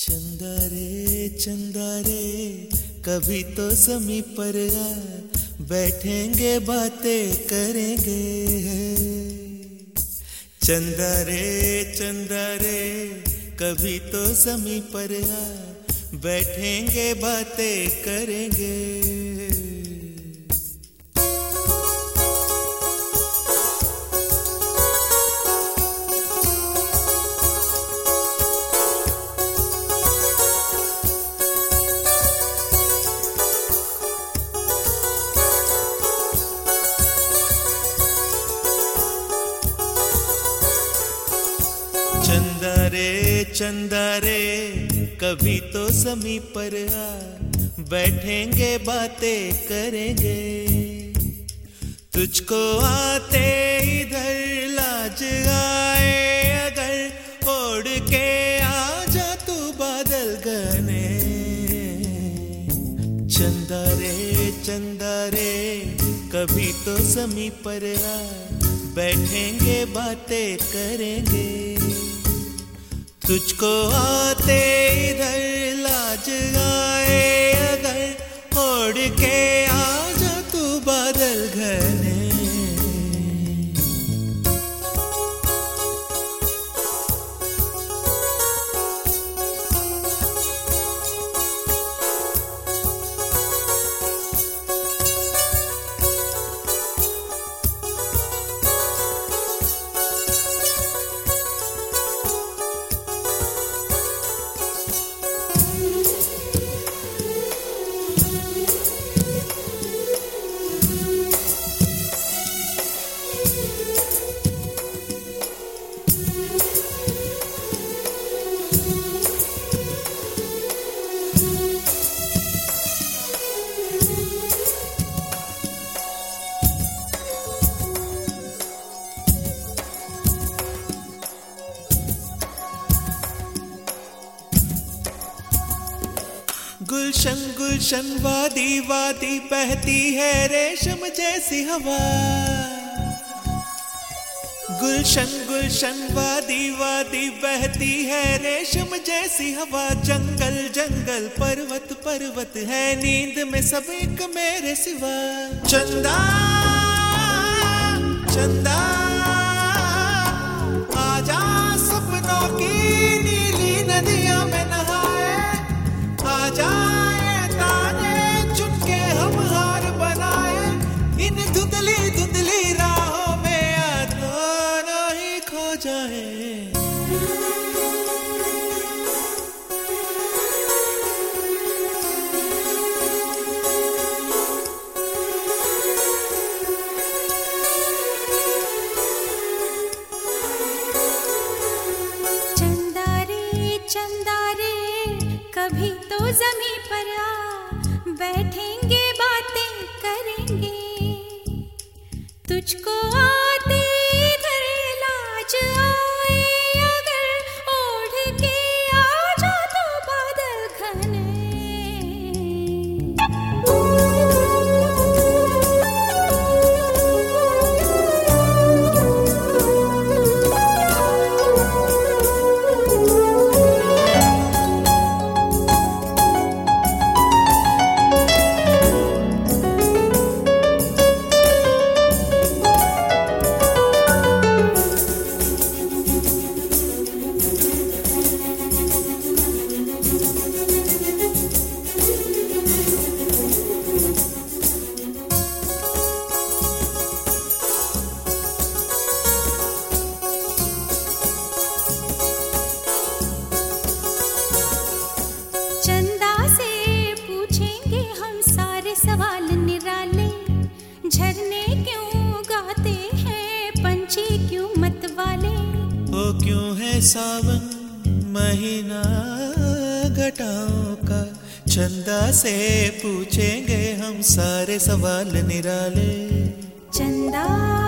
चंदा रे कभी तो ज़मीं पर आ, बैठेंगे बातें करेंगे। चंदा रे कभी तो ज़मीं पर आ, बैठेंगे बातें करेंगे। चंदा रे कभी तो ज़मीं पर आ, बैठेंगे बातें करेंगे। तुझको आते इधर लाज आए अगर, ओढ़ के आ जा तू बादल घने। चंदा रे कभी तो ज़मीं पर आ, बैठेंगे बातें करेंगे। तुझको आते इधर लाज आए अगर, ओढ़ के आ जा तू बादल घने। गुलशन वादी वादी बहती है रेशम जैसी हवा। गुलशन वादी वादी बहती है रेशम जैसी हवा। जंगल पर्वत है नींद में सब एक मेरे सिवा। चंदा आजा सपनों की नीली नदियां में नहाए। आजा धुंधली राहों में आधा नहीं खो जाए। चंदा रे कभी तो ज़मीं पर आ, बैठेंगे बातें करेंगे। तुझको आते इधर लाज आए अगर, ओढ़ के आ जा तो बादल घने। सवाल निराले, झरने क्यों गाते हैं, पंछी क्यों मत वाले। वो क्यों है सावन महीना घटाओं का। चंदा से पूछेंगे हम सारे सवाल निराले। चंदा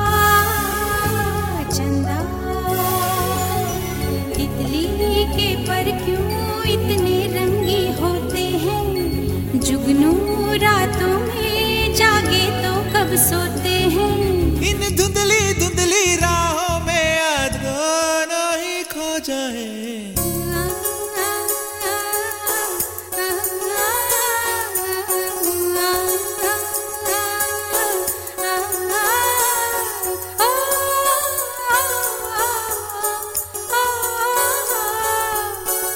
तितली के पर क्यों इतने रंगी होते हैं। जुगनू रातों में जागे तो कब सोते हैं। इन धुंधली राहों में आधा नहीं खो जाए।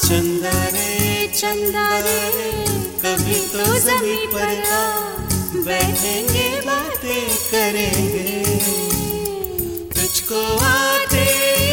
चंदा रे कभी तो ज़मीं पर आ, बैठेंगे बातें करेंगे, तुझको आते